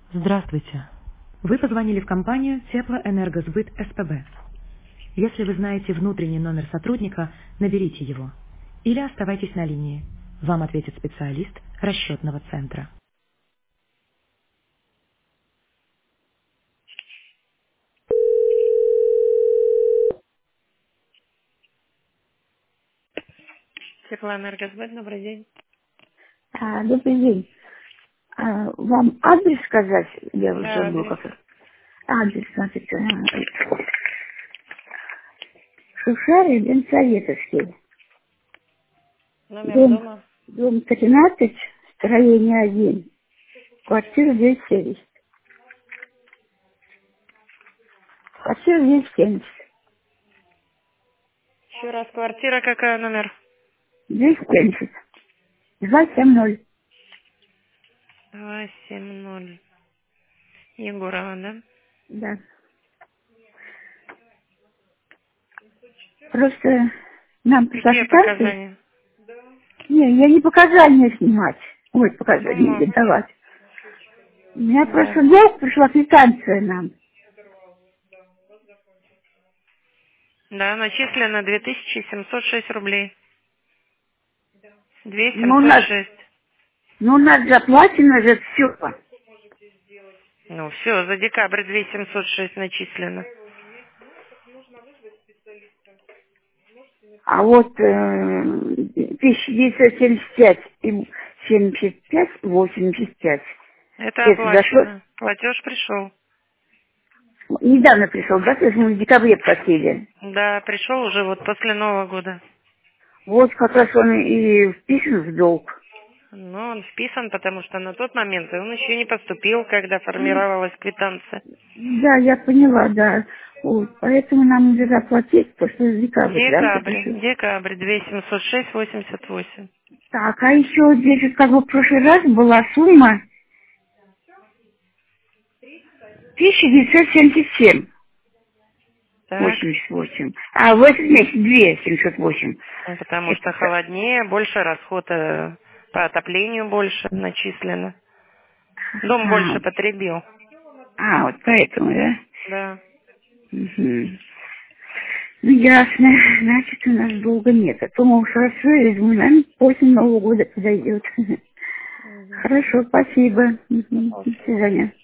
Здравствуйте. Вы позвонили в компанию Теплоэнергосбыт СПБ. Если вы знаете внутренний номер сотрудника, наберите его. Или оставайтесь на линии. Вам ответит специалист расчетного центра. Теплоэнергосбыт, добрый день. Добрый день. Вам адрес сказать? Я уже Да, забыла адрес. как. Адрес, значит, Шушарий, Ленсоветовский. Номер Дом, дома. дом 13, строение 1, квартира 270. Квартира 270. Еще раз, квартира какая номер? 270. 270. 270. Егорова, да? Да. Просто нам пришла Какие квитанция. показания? Не, я не показания снимать. Ой, показания Сумма. не давать. У меня просто Да. долг пришла квитанция нам. Да, начислено 2706 рублей. Ну, у нас 2706. Ну, у нас заплачено же все. Ну, все, за декабрь 2706 начислено. А вот 1975 и 75, 85. Это Это зашло. оплачено. Платеж пришел. Недавно пришел, да? То есть мы в декабре платили. Да, пришел уже вот после Нового года. Вот как раз он и вписан в долг. Но он вписан, потому что на тот момент он еще не поступил, когда формировалась квитанция. Да, я поняла, да. Вот, поэтому нам надо заплатить, потому что декабрь, да, вот это Декабрь. все. Декабрь 2706,88. Так, а еще здесь вот как бы в прошлый раз была сумма 1977. Так. 88. А в этот месяц 2708. Ну, потому Это, что холоднее, больше расход по отоплению больше начислено. Дом больше потребил. вот поэтому, да? Да. Мгм. Ну, ясно. Значит, у нас долго нет. А то, мы хорошо, я думаю, наверное, после Нового года подойдет. Мгм. Хорошо, спасибо. Мгм. До Пожалуйста. свидания.